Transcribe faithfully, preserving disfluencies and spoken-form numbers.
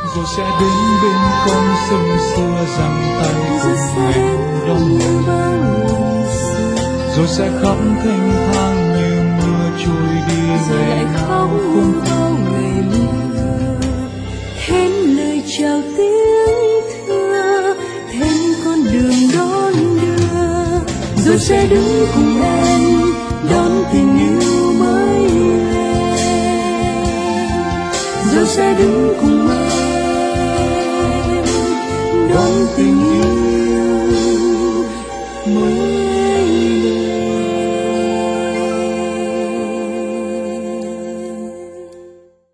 rồi sẽ đến bên con sông xưa giang tay cùng em đón mừng, rồi sẽ khóc thanh thang như mưa trôi đi ngày nào không bao ngày mưa. Hết lời chào tiếng thưa, thêm con đường đón đưa, rồi sẽ đứng cùng em đón tình yêu mới lên, rồi sẽ đứng cùng em đón tình yêu